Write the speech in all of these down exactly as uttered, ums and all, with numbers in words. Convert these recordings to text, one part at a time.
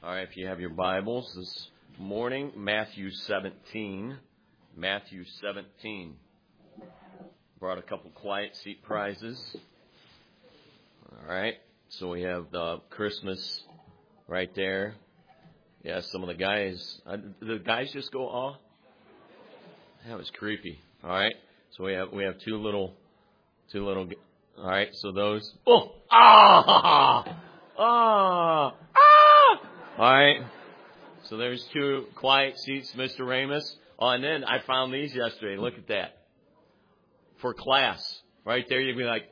All right, if you have your Bibles this morning, Matthew seventeen. Matthew seventeen. Brought a couple quiet seat prizes. All right, so we have the Christmas right there. Yeah, some of the guys, uh, the guys just go, oh, that was creepy. All right, so we have we have two little, two little. All right, so those. Oh, ah, ah, ah. All right, so there's two quiet seats, Mister Ramus. Oh, and then I found these yesterday. Look at that. For class, right there, you'd be like,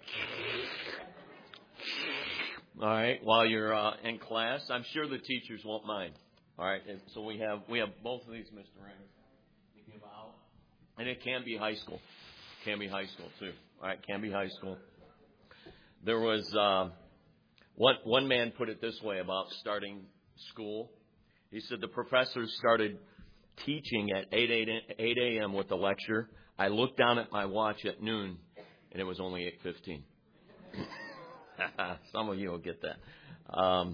all right, while you're uh, in class. I'm sure the teachers won't mind. All right, and so we have we have both of these, Mister Ramus. You give out, and it can be high school. Can be high school too. All right, can be high school. There was uh, one one man put it this way about starting school. He said the professor started teaching at eight a.m. with the lecture. I looked down at my watch at noon, and it was only eight fifteen. Some of you will get that. Um,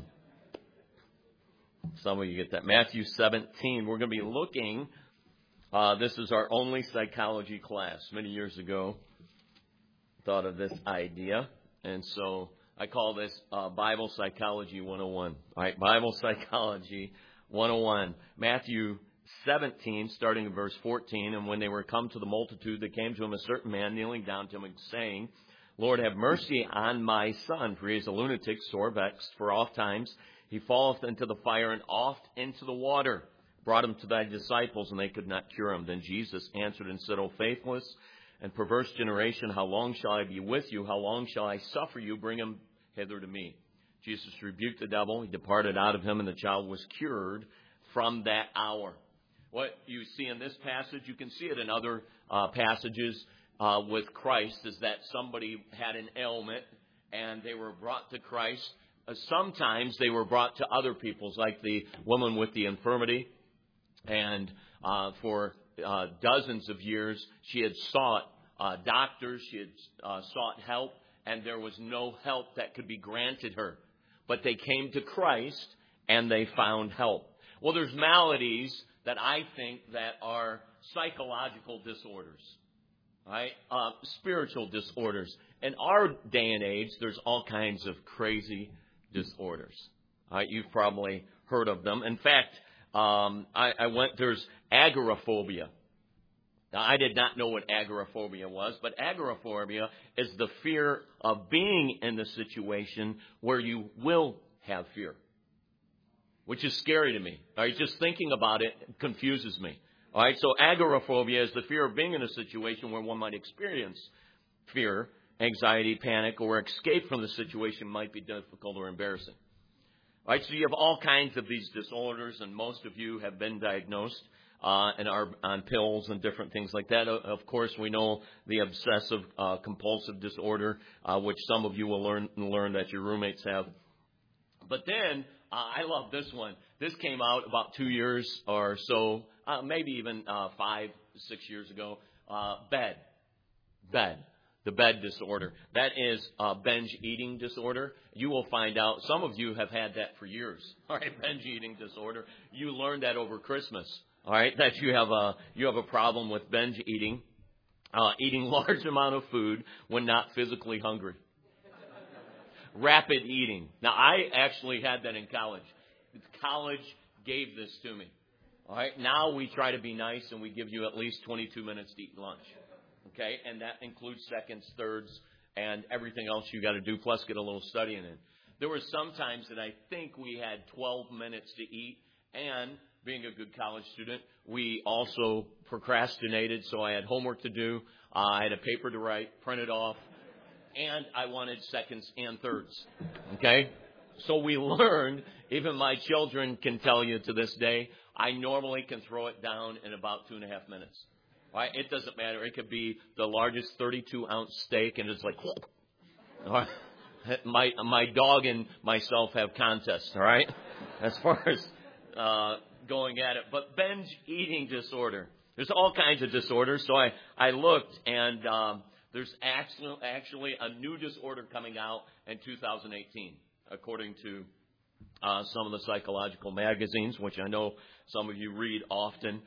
some of you get that. Matthew seventeen. We're going to be looking. Uh, this is our only psychology class. Many years ago, thought of this idea, and so I call this uh, Bible Psychology one oh one. All right, Bible Psychology one oh one. Matthew seventeen, starting in verse fourteen. And when they were come to the multitude, there came to him a certain man, kneeling down to him and saying, Lord, have mercy on my son, for he is a lunatic, sore vexed, for oft times he falleth into the fire and oft into the water. Brought him to thy disciples, and they could not cure him. Then Jesus answered and said, O faithless and perverse generation, how long shall I be with you? How long shall I suffer you? Bring him hither to me. Jesus rebuked the devil. He departed out of him, and the child was cured from that hour. What you see in this passage, you can see it in other uh, passages uh, with Christ, is that somebody had an ailment, and they were brought to Christ. Uh, sometimes they were brought to other people's, like the woman with the infirmity, and uh, for uh, dozens of years she had sought uh, doctors, she had uh, sought help, and there was no help that could be granted her. But they came to Christ, and they found help. Well, there's maladies that I think that are psychological disorders, right? Uh, spiritual disorders. In our day and age, there's all kinds of crazy disorders. Right? You've probably heard of them. In fact, um, I, I went, there's agoraphobia. Now, I did not know what agoraphobia was, but agoraphobia is the fear of being in the situation where you will have fear, which is scary to me. All right, just thinking about it confuses me. All right, so agoraphobia is the fear of being in a situation where one might experience fear, anxiety, panic, or escape from the situation might be difficult or embarrassing. All right, so you have all kinds of these disorders, and most of you have been diagnosed uh, and are on pills and different things like that. Of course, we know the obsessive uh, compulsive disorder, uh, which some of you will learn learn that your roommates have. But then, uh, I love this one. This came out about two years or so, uh, maybe even uh, five, six years ago. Uh, bed. Bed. The bed disorder. That is uh, binge eating disorder. You will find out, some of you have had that for years. All right, binge eating disorder. You learned that over Christmas. All right, that you have a you have a problem with binge eating, uh, eating large amount of food when not physically hungry. Rapid eating. Now, I actually had that in college. College gave this to me. All right, now we try to be nice and we give you at least twenty-two minutes to eat lunch. Okay, and that includes seconds, thirds, and everything else you got to do, plus get a little studying in. There were some times that I think we had twelve minutes to eat, and being a good college student, we also procrastinated, so I had homework to do, uh, I had a paper to write, print it off, and I wanted seconds and thirds. Okay, so we learned, even my children can tell you to this day, I normally can throw it down in about two and a half minutes. Right? It doesn't matter. It could be the largest thirty-two ounce steak, and it's like, all right. my my dog and myself have contests. All right, as far as uh, going at it. But binge eating disorder. There's all kinds of disorders. So I I looked, and um, there's actually actually a new disorder coming out in two thousand eighteen, according to uh, some of the psychological magazines, which I know some of you read often.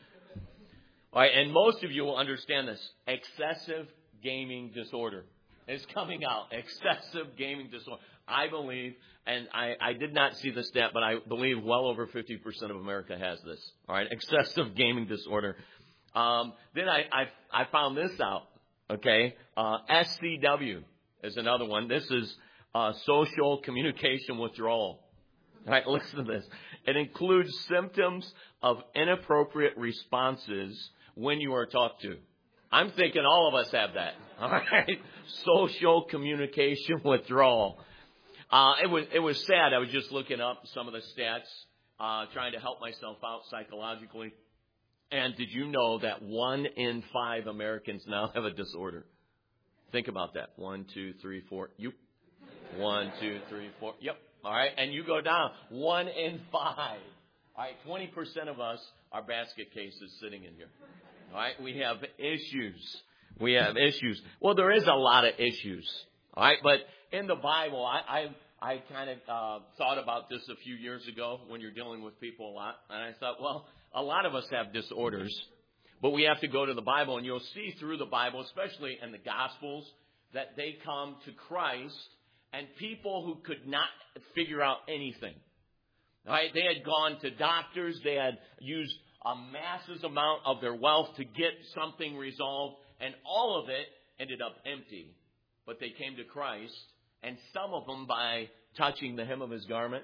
All right, and most of you will understand this. Excessive gaming disorder is coming out. Excessive gaming disorder. I believe, and I, I did not see the stat, but I believe well over fifty percent of America has this. All right, excessive gaming disorder. Um, then I, I, I found this out. Okay, uh, S C W is another one. This is uh, social communication withdrawal. All right, listen to this. It includes symptoms of inappropriate responses when you are talked to. I'm thinking all of us have that. All right, social communication withdrawal. Uh, it was it was sad. I was just looking up some of the stats, uh, trying to help myself out psychologically. And did you know that one in five Americans now have a disorder? Think about that. One, two, three, four. You. One, two, three, four. Yep. All right. And you go down. One in five. All right. twenty percent of us are basket cases sitting in here. All right. We have issues. We have issues. Well, there is a lot of issues. All right. But in the Bible, I I, I kind of uh, thought about this a few years ago when you're dealing with people a lot. And I thought, well, a lot of us have disorders, but we have to go to the Bible. And you'll see through the Bible, especially in the Gospels, that they come to Christ and people who could not figure out anything. All right? They had gone to doctors. They had used a massive amount of their wealth to get something resolved. And all of it ended up empty. But they came to Christ. And some of them by touching the hem of his garment.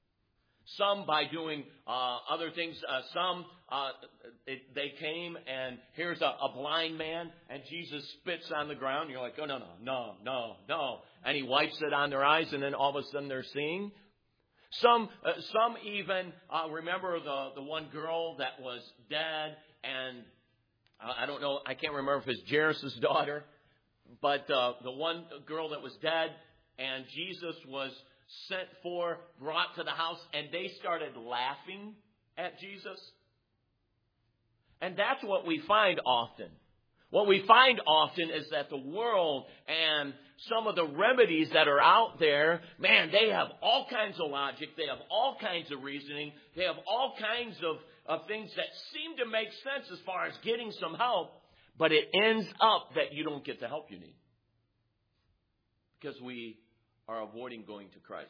Some by doing uh, other things. Uh, some, uh, it, they came and here's a, a blind man and Jesus spits on the ground. You're like, oh, no, no, no, no, no. And he wipes it on their eyes and then all of a sudden they're seeing. Some uh, some even uh, remember the, the one girl that was dead. And uh, I don't know, I can't remember if it's Jairus' daughter. But uh, the one girl that was dead and Jesus was sent for, brought to the house, and they started laughing at Jesus. And that's what we find often. What we find often is that the world and some of the remedies that are out there, man, they have all kinds of logic. They have all kinds of reasoning. They have all kinds of, of things that seem to make sense as far as getting some help. But it ends up that you don't get the help you need. Because we are avoiding going to Christ.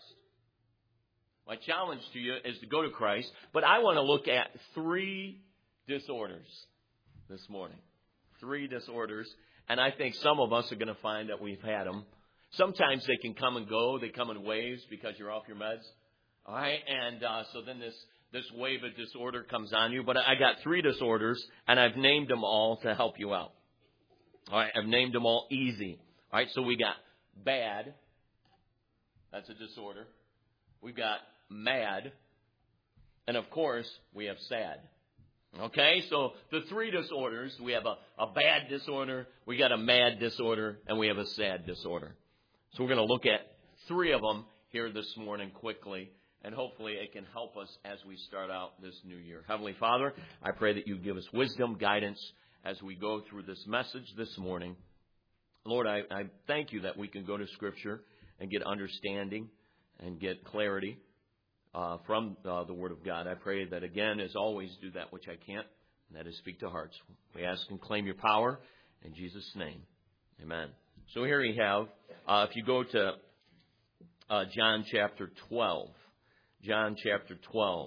My challenge to you is to go to Christ, but I want to look at three disorders this morning. Three disorders, and I think some of us are going to find that we've had them. Sometimes they can come and go. They come in waves because you're off your meds. All right, and uh, so then this, this wave of disorder comes on you. But I got three disorders, and I've named them all to help you out. All right, I've named them all easy. All right, so we got bad. That's a disorder. We've got mad. And, of course, we have sad. Okay, so the three disorders, we have a, a bad disorder, we got a mad disorder, and we have a sad disorder. So we're going to look at three of them here this morning quickly, and hopefully it can help us as we start out this new year. Heavenly Father, I pray that you give us wisdom, guidance as we go through this message this morning. Lord, I, I thank you that we can go to Scripture and get understanding and get clarity uh, from uh, the Word of God. I pray that, again, as always, do that which I can't, and that is speak to hearts. We ask and claim your power in Jesus' name. Amen. So here we have, uh, if you go to uh, John chapter twelve, John chapter twelve,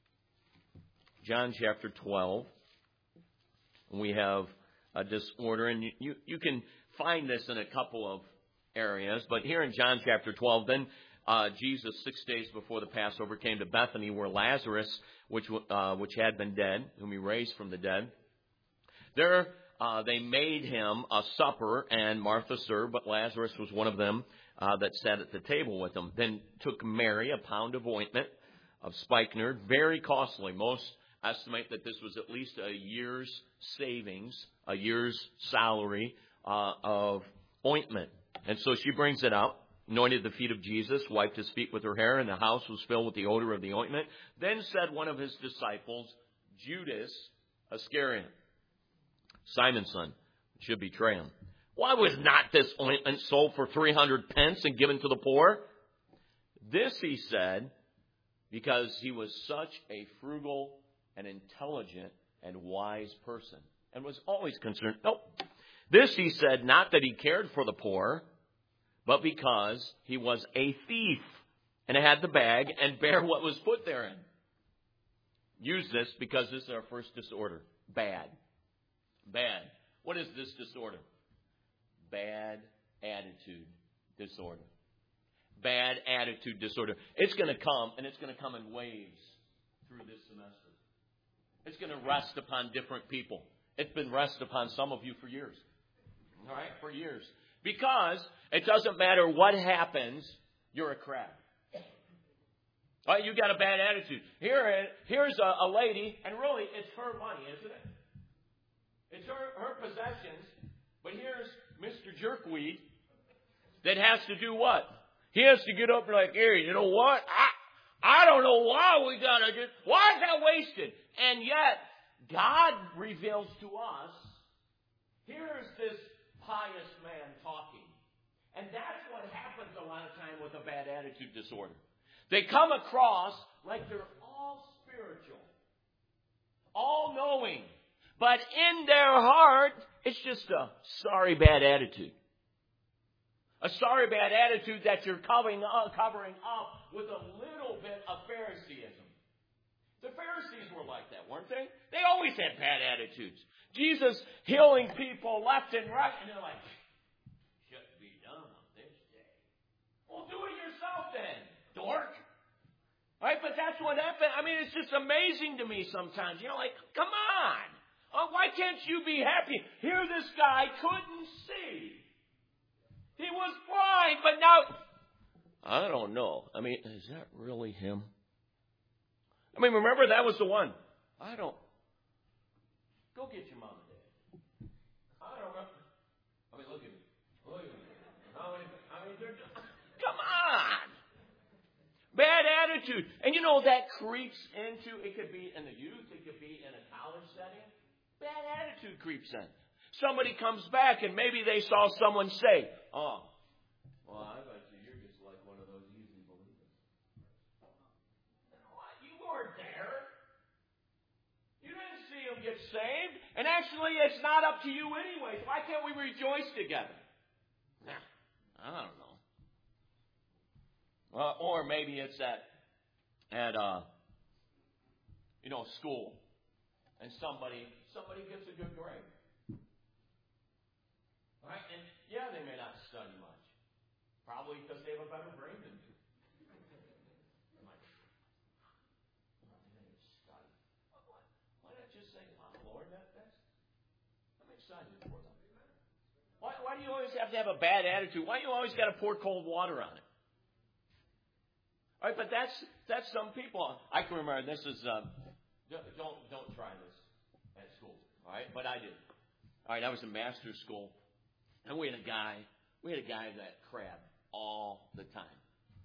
John chapter twelve, we have a disorder, and you, you, you can find this in a couple of areas, but here in John chapter twelve, then uh, Jesus, six days before the Passover, came to Bethany where Lazarus, which uh, which had been dead, whom he raised from the dead. There uh, they made him a supper, and Martha served, but Lazarus was one of them uh, that sat at the table with them. Then took Mary a pound of ointment of spikenard, very costly. Most estimate that this was at least a year's savings, a year's salary uh, of ointment. And so she brings it out, anointed the feet of Jesus, wiped his feet with her hair, and the house was filled with the odor of the ointment. Then said one of his disciples, Judas Iscariot, Simon's son, should betray him. Why was not this ointment sold for three hundred pence and given to the poor? This he said because he was such a frugal and intelligent and wise person and was always concerned. Nope. This, he said, not that he cared for the poor, but because he was a thief and had the bag and bare what was put therein. Use this because this is our first disorder. Bad. Bad. What is this disorder? Bad attitude disorder. Bad attitude disorder. It's going to come, and it's going to come in waves through this semester. It's going to rest upon different people. It's been rested upon some of you for years. All right? For years. Because it doesn't matter what happens, you're a crab. All right, you got a bad attitude. Here, here's a, a lady, and really, it's her money, isn't it? It's her, her possessions. But here's Mister Jerkweed that has to do what? He has to get up and like, here, you know what? I, I don't know why we got to do, why is that wasted? And yet, God reveals to us, here's this pious man talking. And that's what happens a lot of time with a bad attitude disorder. They come across like they're all spiritual, all knowing, but in their heart, it's just a sorry bad attitude. A sorry bad attitude that you're covering up, covering up with a little bit of Phariseeism. The Pharisees were like that, weren't they? They always had bad attitudes. Jesus healing people left and right, and they're like, shouldn't be done on this day. Well, do it yourself then, dork. Right? But that's what happened. I mean, it's just amazing to me sometimes. You know, like, come on. Oh, why can't you be happy? Here this guy couldn't see. He was blind, but now, I don't know. I mean, is that really him? I mean, remember, that was the one. I don't. Go get your mom and dad. I don't know. I mean, look at me. Look at me. I mean, I mean they're just, come on. Bad attitude. And you know, that creeps into, it could be in the youth, it could be in a college setting. Bad attitude creeps in. Somebody comes back and maybe they saw someone say, oh, well, I bet you you're just like one of those easy believers. You weren't there. You didn't see him get saved. And actually, it's not up to you anyways. Why can't we rejoice together? Nah, I don't know. Uh, or maybe it's at, at uh, you know, school. And somebody, somebody gets a good grade. Right? And yeah, they may not study much. Probably because they have a better brain than you. I'm like, oh, they didn't study. Why, why not just say, oh, Lord, that, that's, I'm excited for them. Why, why do you always have to have a bad attitude? Why do you always got to pour cold water on it? All right, but that's that's some people. I can remember this is um, don't don't try this at school. All right, but I did. All right, I was in master's school. And we had a guy, we had a guy that crabbed all the time.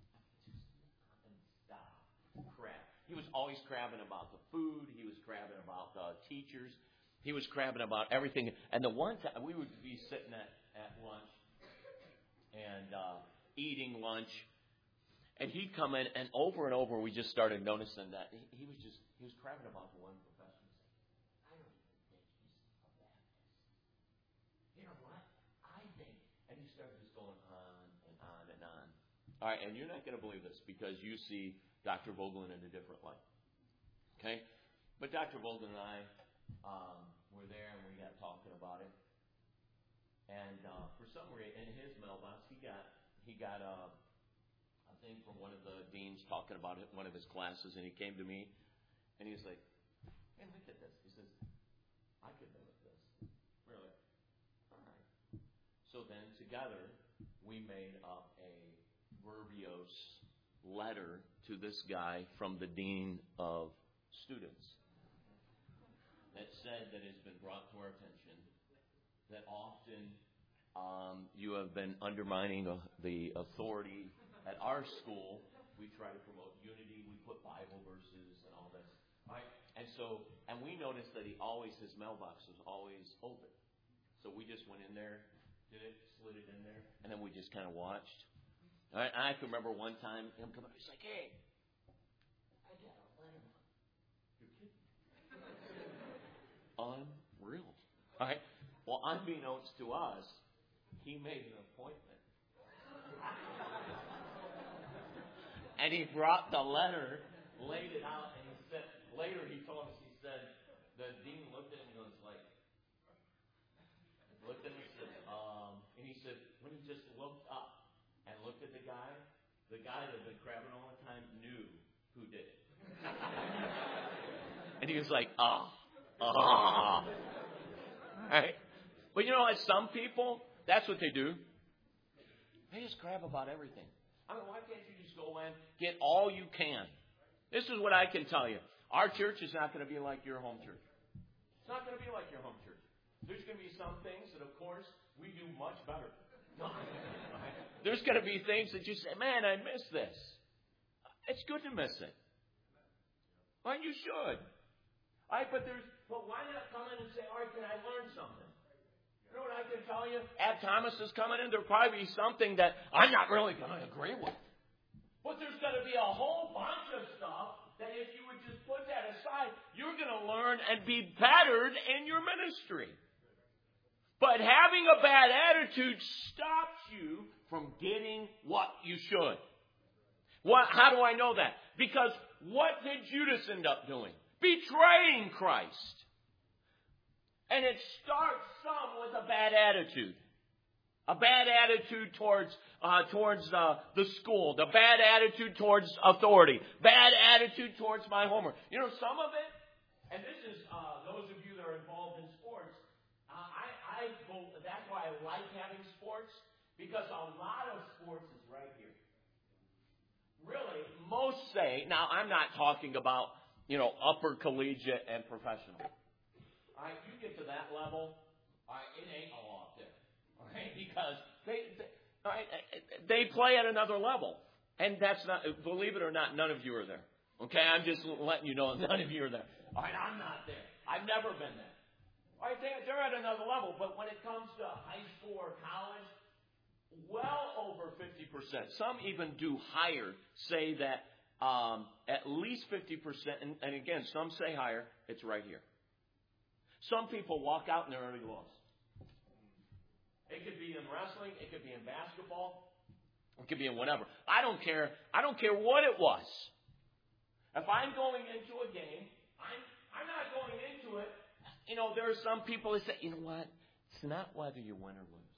Stop. Crab. He was always crabbing about the food. He was crabbing about the teachers. He was crabbing about everything. And the one time, we would be sitting at, at lunch and uh, eating lunch. And he'd come in, and over and over, we just started noticing that he, he was just, he was crabbing about the one profession. I don't even think he's a Baptist. You know what? I think, and he started just going on and on and on. All right, and you're not going to believe this because you see Doctor Vogelin in a different light. Okay? But Doctor Vogelin and I um, were there, and we got talking about it. And uh, for some reason, in his mailbox, he got he got a. Uh, thing from one of the deans talking about it in one of his classes, and he came to me, and he was like, man, look at this. He says, I could mimic this. We're like, all right. So then together, we made up a verbose letter to this guy from the dean of students that said that it's been brought to our attention that often um, you have been undermining uh, the authority. At our school, we try to promote unity. We put Bible verses and all this, right? And so, and we noticed that he always, his mailbox was always open. So we just went in there, did it, slid it in there, and then we just kind of watched. All right? I can remember one time him coming up, he's like, hey, unbeknownst to us, he made an appointment. And he brought the letter, laid it out, and he said, later he told us, he said, the dean looked at him and goes like, looked at him and said, um, and he said, when he just looked up and looked at the guy, the guy that had been crabbing all the time knew who did it. And he was like, ah, oh, ah. Oh. Right? But you know what? Some people, that's what they do. They just grab about everything. I mean, why can't you just go in, get all you can? This is what I can tell you. Our church is not going to be like your home church. It's not going to be like your home church. There's going to be some things that, of course, we do much better. There's going to be things that you say, man, I miss this. It's good to miss it. Well, you should. All right, but there's, but why not come in and say, all right, can I learn something? You know what I can tell you? Ab Thomas is coming in. There'll probably be something that I'm not really going to agree with. But there's going to be a whole bunch of stuff that if you would just put that aside, you're going to learn and be bettered in your ministry. But having a bad attitude stops you from getting what you should. What? How do I know that? Because what did Judas end up doing? Betraying Christ. And it starts some with a bad attitude. A bad attitude towards uh, towards uh, the school. The bad attitude towards authority. Bad attitude towards my homework. You know, some of it, and this is uh, those of you that are involved in sports, uh, I, I that's why I like having sports, because a lot of sports is right here. Really, most say, now I'm not talking about, you know, upper collegiate and professional. All right, you get to that level, all right, it ain't a lot there. All right, because they, they, all right, they play at another level. And that's not, believe it or not, none of you are there. Okay, I'm just letting you know none of you are there. All right, I'm not there. I've never been there. All right, they, they're at another level, but when it comes to high school or college, well over fifty percent. Some even do higher, say that um, at least fifty percent, and, and again, some say higher, it's right here. Some people walk out and they're already lost. It could be in wrestling. It could be in basketball. It could be in whatever. I don't care. I don't care what it was. If I'm going into a game, I'm I'm not going into it. You know, there are some people that say, you know what? It's not whether you win or lose.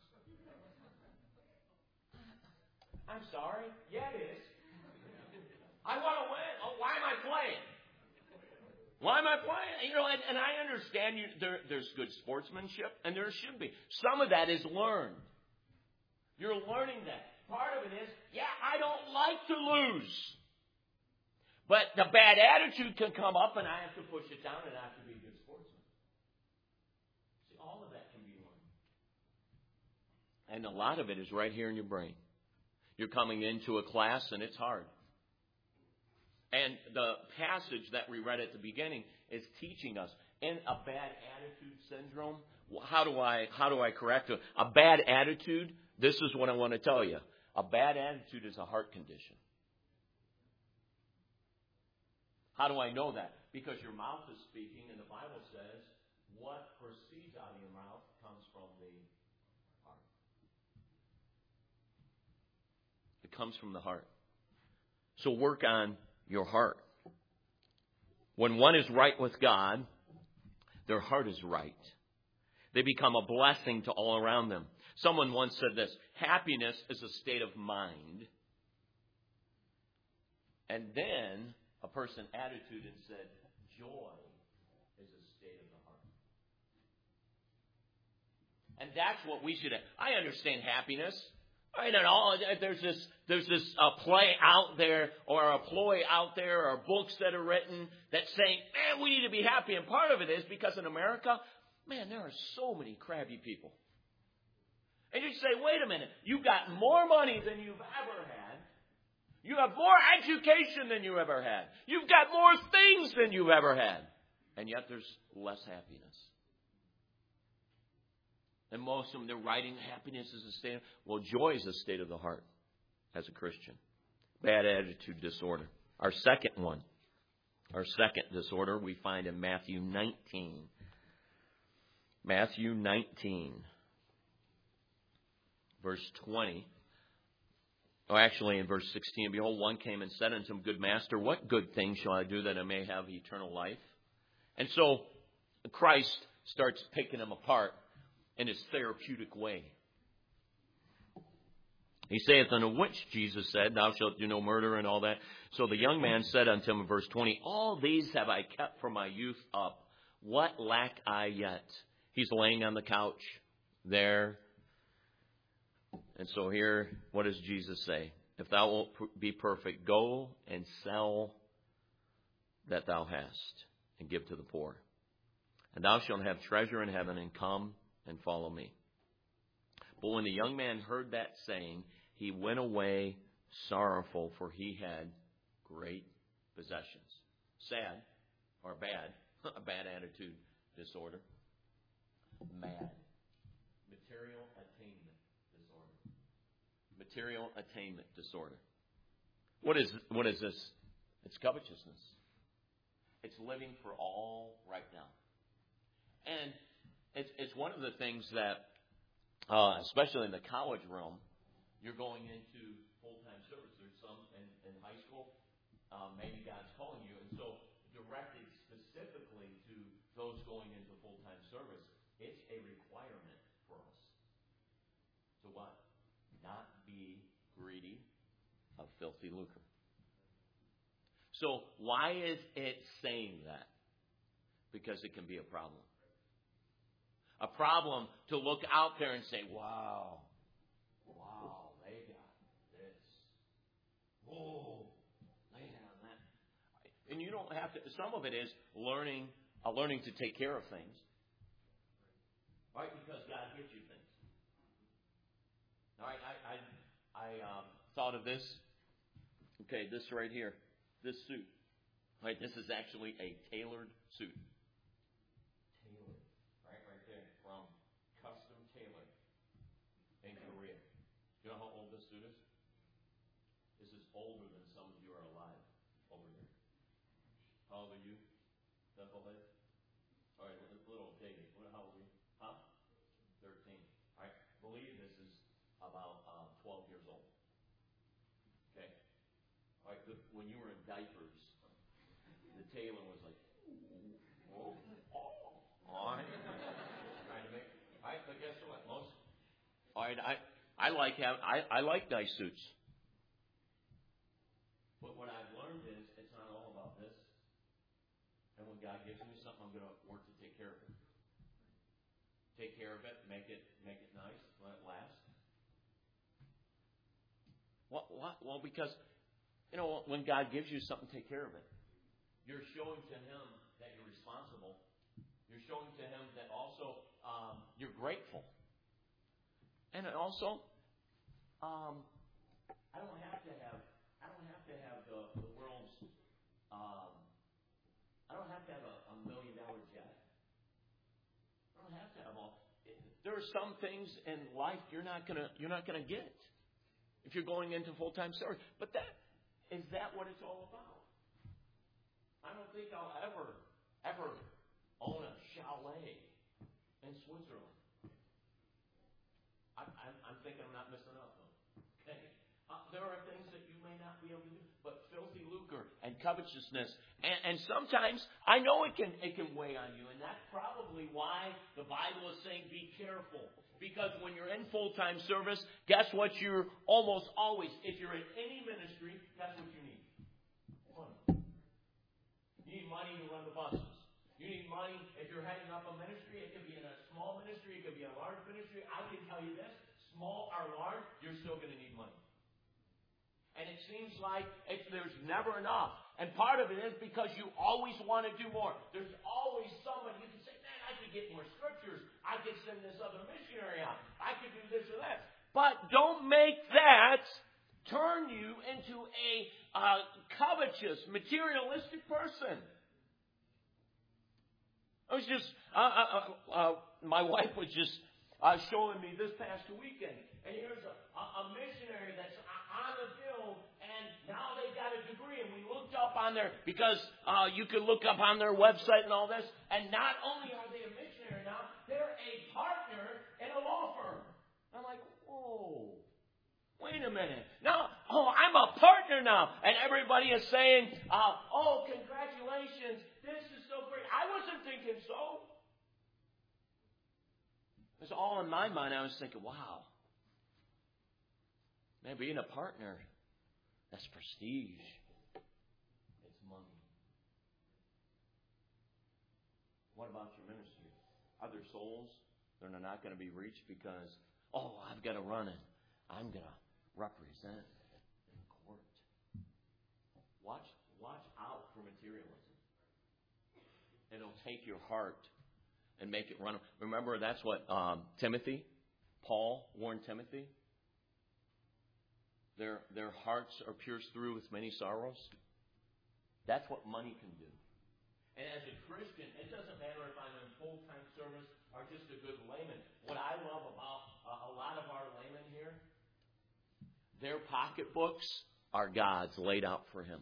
I'm sorry. Yeah, it is. I want to win. Oh, why am I playing? Why am I playing? You know, and, and I understand you, there, there's good sportsmanship, and there should be. Some of that is learned. You're learning that. Part of it is, yeah, I don't like to lose. But the bad attitude can come up, and I have to push it down, and I have to be a good sportsman. See, all of that can be learned. And a lot of it is right here in your brain. You're coming into a class, and it's hard. And the passage that we read at the beginning is teaching us. In a bad attitude syndrome, how do I how do I correct it? A bad attitude, this is what I want to tell you. A bad attitude is a heart condition. How do I know that? Because your mouth is speaking, and the Bible says what proceeds out of your mouth comes from the heart. It comes from the heart. So work on your heart. When one is right with God, their heart is right. They become a blessing to all around them. Someone once said this, happiness is a state of mind. And then a person attitude and said, joy is a state of the heart. And that's what we should have. I understand happiness. I don't know. There's this, there's this uh, play out there, or a ploy out there, or books that are written that say, man, we need to be happy. And part of it is because in America, man, there are so many crabby people. And you say, wait a minute, you've got more money than you've ever had. You have more education than you ever had. You've got more things than you've ever had. And yet there's less happiness. And most of them, they're writing happiness is a state of, well, joy is a state of the heart as a Christian. Bad attitude disorder. Our second one, our second disorder we find in Matthew nineteen. Matthew nineteen, verse twenty. Oh, actually, in verse sixteen, behold, one came and said unto him, Good master, what good thing shall I do that I may have eternal life? And so Christ starts picking him apart in his therapeutic way. He saith unto which, Jesus said, Thou shalt do no murder and all that. So the young man said unto him in verse twenty, All these have I kept from my youth up. What lack I yet? He's laying on the couch there. And so here, what does Jesus say? If thou wilt be perfect, go and sell that thou hast, and give to the poor. And thou shalt have treasure in heaven, and come and follow me. But when the young man heard that saying, he went away sorrowful, for he had great possessions. Sad, or bad, a bad attitude disorder. Mad. Material attainment disorder. Material attainment disorder. What is what is this? It's covetousness. It's living for all right now. And it's it's one of the things that, uh, especially in the college realm, you're going into full-time service. There's some in, in high school, um, maybe God's calling you. And so directed specifically to those going into full-time service, it's a requirement for us to what? Not be greedy of filthy lucre. So why is it saying that? Because it can be a problem. A problem to look out there and say, wow, wow, they got this. Whoa, lay down that. And you don't have to, some of it is learning, uh, learning to take care of things. Right? Because God gives you things. All right, I, I, I um, thought of this. Okay, this right here. This suit. Right, this is actually a tailored suit. Tailored. Right, right there. From Custom Tailor in Korea. You know how old this suit is? This is older than some of you are alive over here. How old are you? Knucklehead? All right, little David. How old are you? Huh? thirteen. All right. I believe this is about um, twelve years old. Okay. All right. The, when you were in diapers, the tailor was like, whoa, oh, all right. Trying to make. All right, but guess what? Most. All right, I I like have I I like nice suits. But what I've learned is it's not all about this. And when God gives me something, I'm going to work to take care of it. Take care of it, make it make it nice, let it last. What, what? Well, because, you know, when God gives you something, take care of it. You're showing to Him that you're responsible. You're showing to Him that also um, you're grateful. And also, um, I don't have to have I don't have to have the, the world's um, I don't have to have a, a million dollar jet. I don't have to have all. There are some things in life you're not gonna you're not gonna get if you're going into full time service. But that is that what it's all about? I don't think I'll ever ever own a chalet in Switzerland. I, I'm, I'm thinking I'm not missing out though. Okay, uh, there are things that you may not be able to do, but filthy lucre and covetousness, and, and sometimes I know it can it can weigh on you, and that's probably why the Bible is saying be careful. Because when you're in full-time service, guess what? You're almost always, if you're in any ministry, guess what you need? Money. You need money to run the buses. You need money if you're heading up a ministry. It could be in a small ministry. It could be a large ministry. I can tell you this, small or large, you're still going to need money. And it seems like it's, there's never enough. And part of it is because you always want to do more. There's always somebody you can say, man, I could get more scriptures. I could send this other missionary out. I could do this or that. But don't make that turn you into a uh, covetous, materialistic person. I was just, uh, uh, uh, my wife was just uh, showing me this past weekend. And here's a, a missionary that's on the field, and now they got a degree. And we looked up on their, because uh, you can look up on their website and all this. And not only are they a missionary now, They're a partner in a law firm. I'm like, whoa, wait a minute. Now, oh, I'm a partner now. And everybody is saying, uh, oh, congratulations. This is so great. I wasn't thinking so. It was all in my mind. I was thinking, wow. Man, being a partner, that's prestige. It's money. What about your ministry? Are there souls that are not going to be reached because, oh, I've got to run it. I'm going to represent in court. Watch, watch out for materialism. It'll take your heart and make it run. Remember, that's what um, Timothy, Paul warned Timothy. Their, their hearts are pierced through with many sorrows. That's what money can do. And as a Christian, it doesn't matter if I'm in full-time service or just a good layman. What I love about uh, a lot of our laymen here, their pocketbooks are God's laid out for him.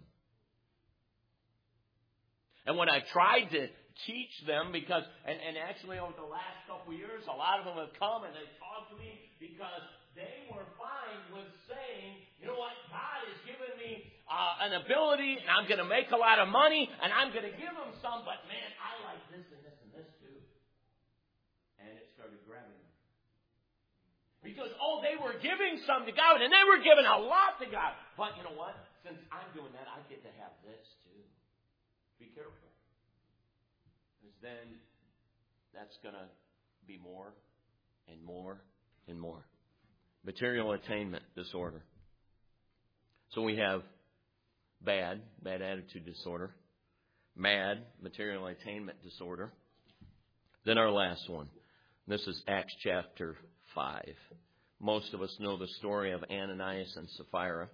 And when I tried to teach them, because, and, and actually over the last couple of years, a lot of them have come and they've talked to me because they were fine with saying, you know what, God has given me uh, an ability and I'm going to make a lot of money and I'm going to give them some, but man, I like this and this and this too. And it started grabbing them. Because, oh, they were giving some to God and they were giving a lot to God. But you know what? Since I'm doing that, I get to have this too. Be careful. Because then that's going to be more and more and more. Material attainment disorder. So we have bad, bad attitude disorder. Mad, material attainment disorder. Then our last one. This is Acts chapter five. Most of us know the story of Ananias and Sapphira.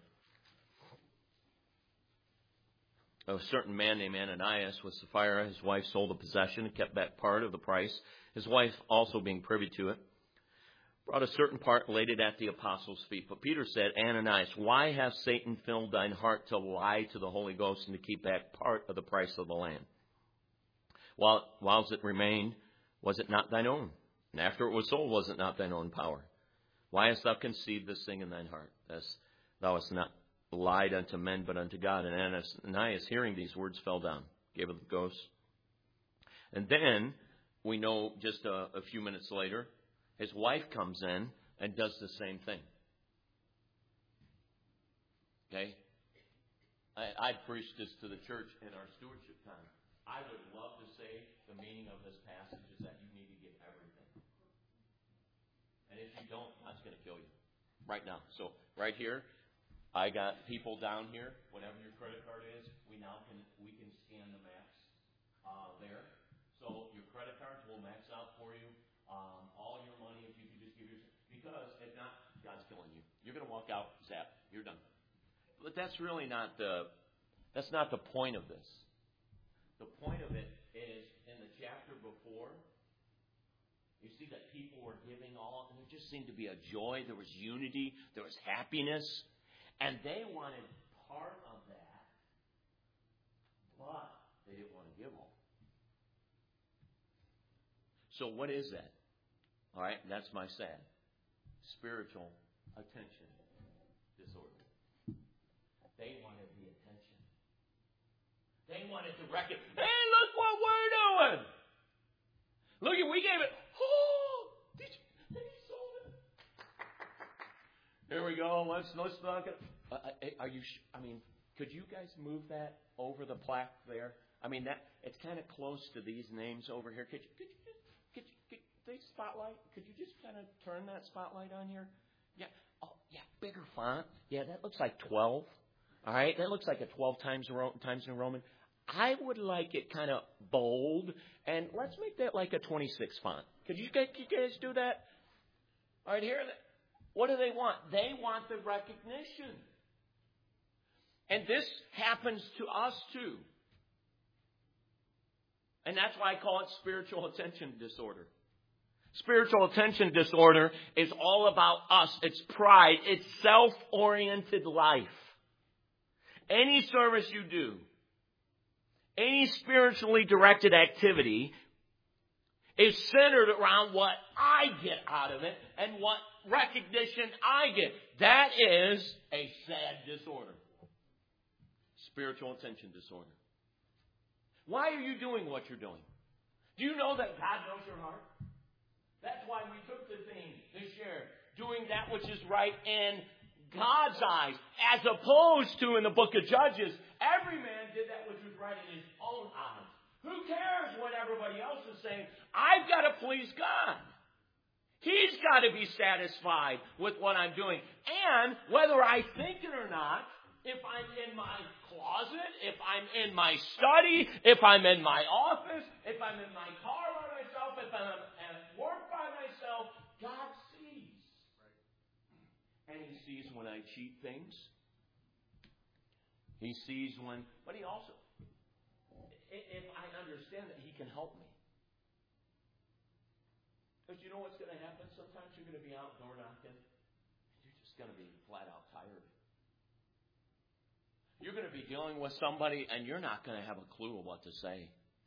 A certain man named Ananias with Sapphira, his wife sold a possession and kept back part of the price. His wife also being privy to it. Brought a certain part, laid it at the apostles' feet. But Peter said, Ananias, why hath Satan filled thine heart to lie to the Holy Ghost and to keep back part of the price of the land? While whilst it remained, was it not thine own? And after it was sold, was it not thine own power? Why hast thou conceived this thing in thine heart? Thus thou hast not lied unto men, but unto God. And Ananias, hearing these words, fell down, gave up the ghost. And then, we know just a, a few minutes later, his wife comes in and does the same thing. Okay? I, I preached this to the church in our stewardship time. I would love to say the meaning of this passage is that you need to give everything. And if you don't, God's going to kill you. Right now. So, right here, I got people down here. Whatever your credit card is, we now can we can scan the max uh, there. So, your credit cards will max out for you. Um, all your money, if you could just give your, because if not, God's killing you. You're going to walk out, zap, you're done. But that's really not the, that's not the point of this. The point of it is in the chapter before, you see that people were giving all, and there just seemed to be a joy. There was unity. There was happiness. And they wanted part of that, but they didn't want to give all. So what is that? All right, that's my sad. Spiritual attention disorder. They wanted the attention. They wanted to recognize, hey, look what we're doing. Look, we gave it. Oh, did you? Did he sold it? Here we go. Let's let's knock it. Uh, are you? I mean, could you guys move that over the plaque there? I mean, that it's kind of close to these names over here. Could you? Could you just? Could you? Could, the spotlight? Could you just kind of turn that spotlight on here? Yeah. Oh, yeah. Bigger font. Yeah, that looks like twelve. All right, that looks like a twelve times times New Roman. I would like it kind of bold, and let's make that like a twenty-six font. Could you guys, could you guys do that? All right, here. What do they want? They want the recognition. And this happens to us too. And that's why I call it spiritual attention disorder. Spiritual attention disorder is all about us. It's pride. It's self-oriented life. Any service you do, any spiritually directed activity, is centered around what I get out of it and what recognition I get. That is a sad disorder. Spiritual attention disorder. Why are you doing what you're doing? Do you know that God knows your heart? That's why we took the theme this year, doing that which is right in God's eyes, as opposed to in the book of Judges, every man did that which was right in his own eyes. Who cares what everybody else is saying? I've got to please God. He's got to be satisfied with what I'm doing. And whether I think it or not, if I'm in my closet, if I'm in my study, if I'm in my office, if I'm in my car by myself, if I'm at work by myself, God sees. And He sees when I cheat things. He sees when, but He also, if I understand that He can help me. Because you know what's going to happen? Sometimes you're going to be out door knocking. You're just going to be flat out tired. You're going to be dealing with somebody and you're not going to have a clue of what to say.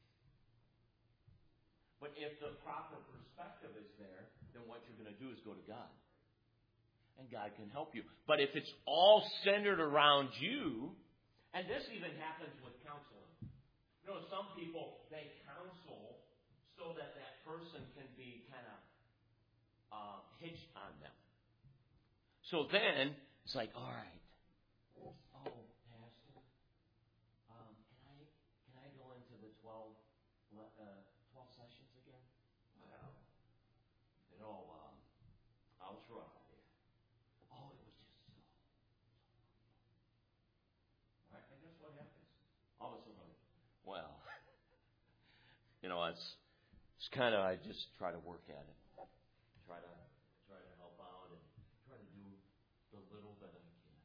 But if the proper perspective is there, then what you're going to do is go to God. And God can help you. But if it's all centered around you, and this even happens with counseling. You know, some people, they counsel so that that person can be kind of uh, hitched on them. So then, it's like, all right. Oh, Pastor, um, can I can I go into the twelve, uh, twelve sessions again? Well, you know, um, I'll try. Oh, it was just so. All right, and guess what happens? All of a sudden, well, you know, it's it's kind of, I just try to work at it, try to try to help out, and try to do the little that I can.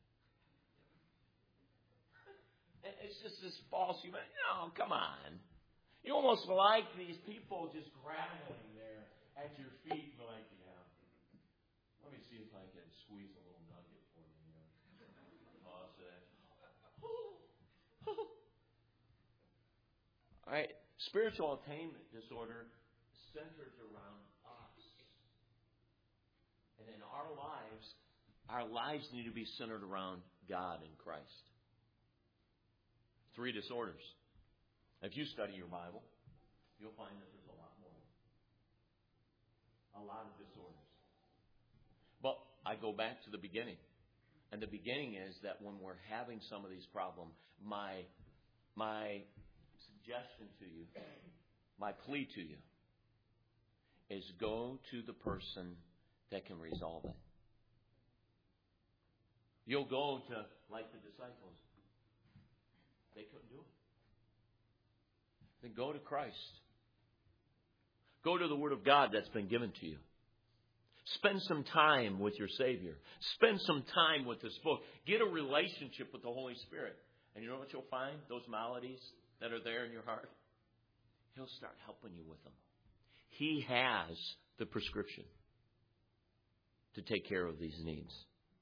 And it's just this false humanity. No, come on. You almost like these people just grappling there at your feet, like, yeah. Let me see if I can squeeze a little nugget for you here. Toss it. All right. Spiritual attainment disorder centers around us. And in our lives, our lives need to be centered around God and Christ. Three disorders. If you study your Bible, you'll find that there's a lot more. A lot of disorders. But I go back to the beginning. And the beginning is that when we're having some of these problems, my my suggestion to you, my plea to you, is go to the person that can resolve it. You'll go to, like the disciples. They couldn't do it. Then go to Christ. Go to the Word of God that's been given to you. Spend some time with your Savior. Spend some time with this book. Get a relationship with the Holy Spirit. And you know what you'll find? Those maladies that are there in your heart, He'll start helping you with them. He has the prescription to take care of these needs.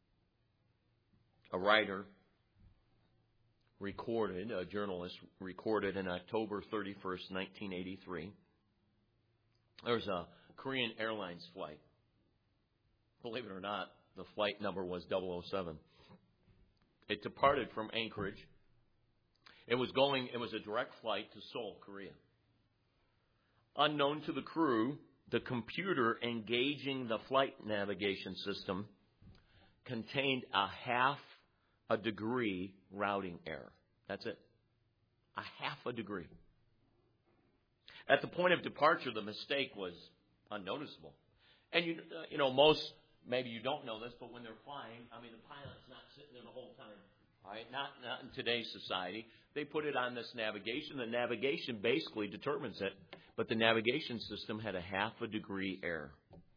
A writer recorded, a journalist recorded in October thirty-first, nineteen eighty-three. There was a Korean Airlines flight. Believe it or not, the flight number was double oh seven. It departed from Anchorage. It was going, it was a direct flight to Seoul, Korea. Unknown to the crew, the computer engaging the flight navigation system contained a half a degree routing error. That's it. A half a degree. At the point of departure, the mistake was unnoticeable. And you, uh, you know, most, maybe you don't know this, but when they're flying, I mean, the pilot's not sitting there the whole time. All right, not not in today's society. They put it on this navigation. The navigation basically determines it, but the navigation system had a half a degree error.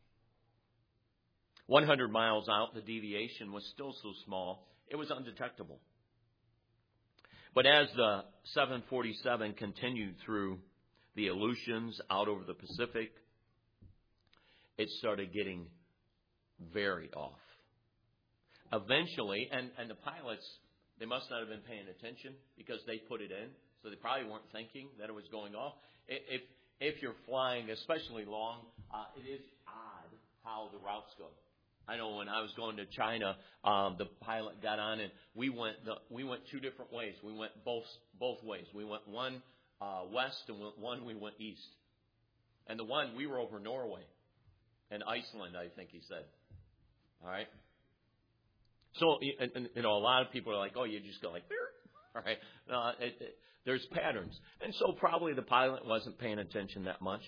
one hundred miles out, the deviation was still so small, it was undetectable. But as the seven forty-seven continued through the Aleutians out over the Pacific, it started getting very off. Eventually, and, and the pilots, they must not have been paying attention because they put it in, so they probably weren't thinking that it was going off. If if you're flying, especially long, uh, it is odd how the routes go. I know when I was going to China, um, the pilot got on and we went the, we went two different ways. We went both both ways. We went one uh, west and one we went east. And the one we were over Norway and Iceland, I think he said. All right. So and, and, you know, a lot of people are like, oh, you just go like, all right. Uh, it, it, there's patterns, and so probably the pilot wasn't paying attention that much.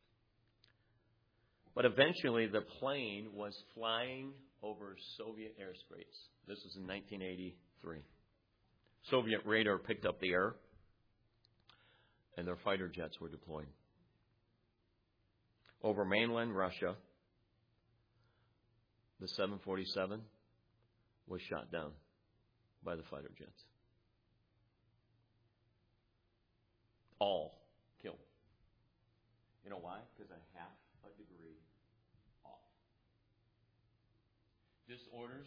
But eventually the plane was flying over Soviet airspace. This was in nineteen eighty-three. Soviet radar picked up the air, and their fighter jets were deployed. Over mainland Russia, the seven forty-seven was shot down by the fighter jets. All killed. You know why? Because a half a degree off. Disorders,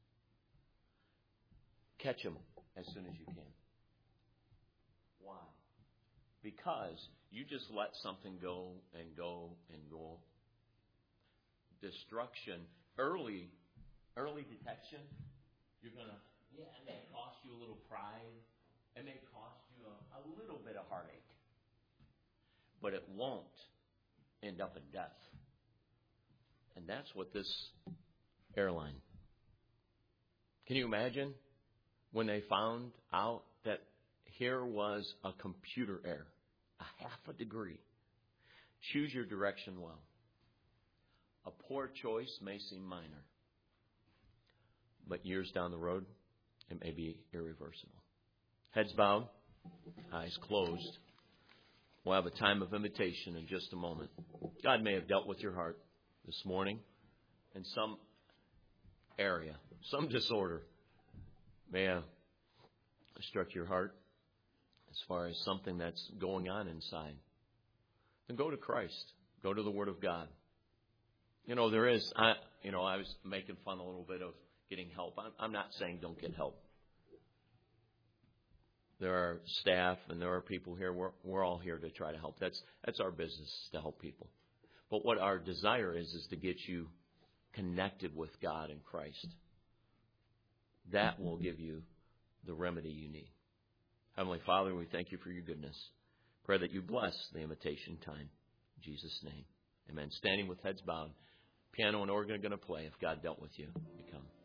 catch them as soon as you can. Why? Because you just let something go and go and go. Destruction, early, early detection, you're going to, yeah, it may cost you a little pride. It may cost you a, a little bit of heartache. But it won't end up in death. And that's what this airline. Can you imagine when they found out that here was a computer error, a half a degree? Choose your direction well. A poor choice may seem minor, but years down the road, it may be irreversible. Heads bowed, eyes closed. We'll have a time of invitation in just a moment. God may have dealt with your heart this morning in some area, some disorder may have struck your heart as far as something that's going on inside. Then go to Christ. Go to the Word of God. You know, there is, I, you know, I was making fun a little bit of getting help. I'm, I'm not saying don't get help. There are staff and there are people here. We're, we're all here to try to help. That's that's our business, to help people. But what our desire is, is to get you connected with God and Christ. That will give you the remedy you need. Heavenly Father, we thank you for your goodness. Pray that you bless the invitation time. In Jesus' name. Amen. Standing with heads bowed. Piano and organ are going to play. If God dealt with you, you come.